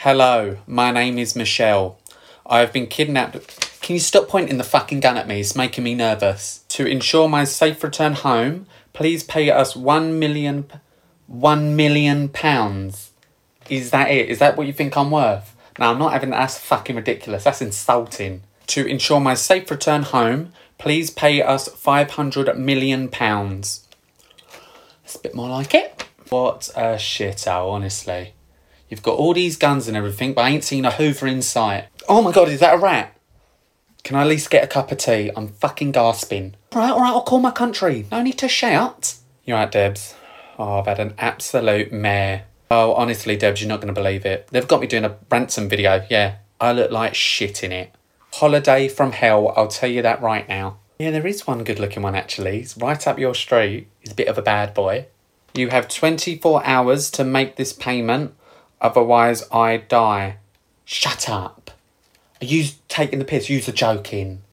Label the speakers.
Speaker 1: Hello, my name is Michelle. I have been kidnapped. Can you stop pointing the fucking gun at me? It's making me nervous. To ensure my safe return home, please pay us £1 million. £1 million. Is that it? Is that what you think I'm worth? No, I'm not having that. That's fucking ridiculous. That's insulting. To ensure my safe return home, please pay us £500 million. That's a bit more like it. What a shithole, honestly. You've got all these guns and everything, but I ain't seen a Hoover in sight. Oh my God, is that a rat? Can I at least get a cup of tea? I'm fucking gasping. All right, I'll call my country. No need to shout. You're right, Debs. Oh, I've had an absolute mare. Oh, honestly, Debs, you're not going to believe it. They've got me doing a ransom video, yeah. I look like shit in it. Holiday from hell, I'll tell you that right now. Yeah, there is one good-looking one, actually. He's right up your street. He's a bit of a bad boy. You have 24 hours to make this payment. Otherwise, I die. Shut up. Are you taking the piss? You're joking.